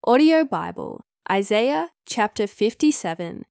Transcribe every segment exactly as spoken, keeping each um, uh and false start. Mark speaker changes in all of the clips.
Speaker 1: Audio Bible, Isaiah chapter fifty-seven.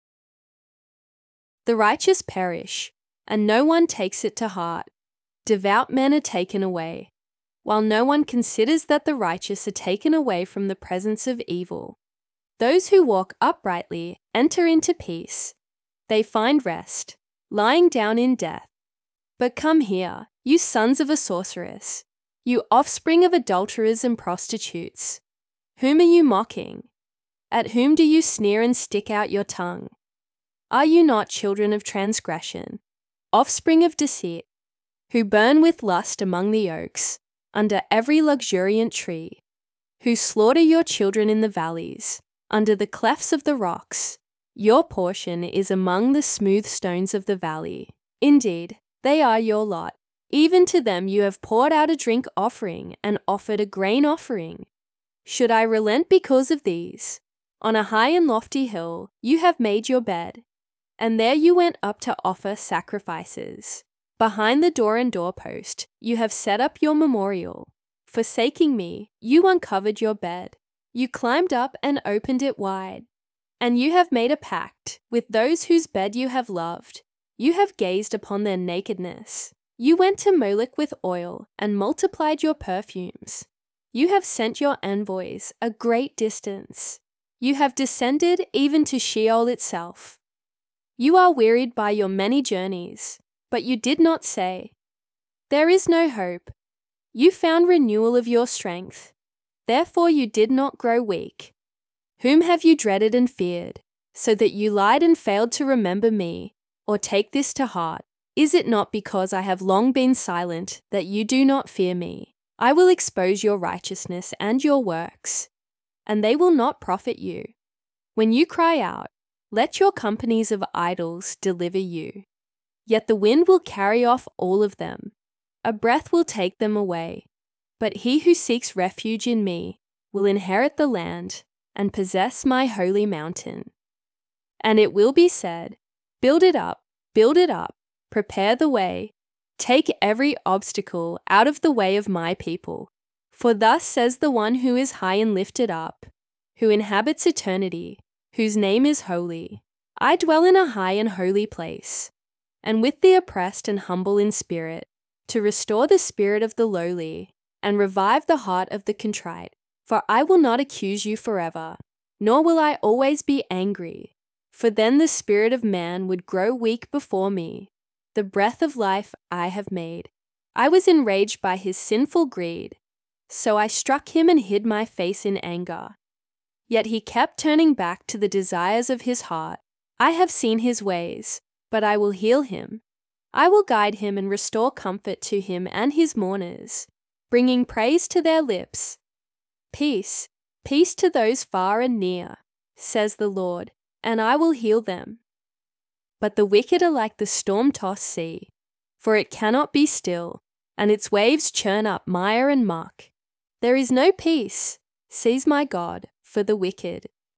Speaker 1: The righteous perish, and no one takes it to heart. Devout men are taken away, while no one considers that the righteous are taken away from the presence of evil. Those who walk uprightly enter into peace. They find rest, lying down in death. But come here, you sons of a sorceress, you offspring of adulterers and prostitutes. Whom are you mocking? At whom do you sneer and stick out your tongue? Are you not children of transgression, offspring of deceit, who burn with lust among the oaks, under every luxuriant tree, who slaughter your children in the valleys, under the clefts of the rocks? Your portion is among the smooth stones of the valley. Indeed, they are your lot. Even to them you have poured out a drink offering and offered a grain offering. Should I relent because of these? On a high and lofty hill you have made your bed, and there you went up to offer sacrifices. Behind the door and doorpost you have set up your memorial. Forsaking me, you uncovered your bed. You climbed up and opened it wide. And you have made a pact with those whose bed you have loved. You have gazed upon their nakedness. You went to Moloch with oil and multiplied your perfumes. You have sent your envoys a great distance. You have descended even to Sheol itself. You are wearied by your many journeys, but you did not say, "There is no hope." You found renewal of your strength. Therefore you did not grow weak. Whom have you dreaded and feared, so that you lied and failed to remember me, or take this to heart? Is it not because I have long been silent that you do not fear me? I will expose your righteousness and your works, and they will not profit you. When you cry out, let your companies of idols deliver you. Yet the wind will carry off all of them. A breath will take them away. But he who seeks refuge in me will inherit the land and possess my holy mountain. And it will be said, build it up, build it up, prepare the way, take every obstacle out of the way of my people. For thus says the one who is high and lifted up, who inhabits eternity, whose name is holy. I dwell in a high and holy place, and with the oppressed and humble in spirit, to restore the spirit of the lowly, and revive the heart of the contrite. For I will not accuse you forever, nor will I always be angry, for then the spirit of man would grow weak before me. The breath of life I have made. I was enraged by his sinful greed, so I struck him and hid my face in anger. Yet he kept turning back to the desires of his heart. I have seen his ways, but I will heal him. I will guide him and restore comfort to him and his mourners, bringing praise to their lips. Peace, peace to those far and near, says the Lord, and I will heal them. But the wicked are like the storm-tossed sea, for it cannot be still, and its waves churn up mire and muck. There is no peace, says my God, for the wicked.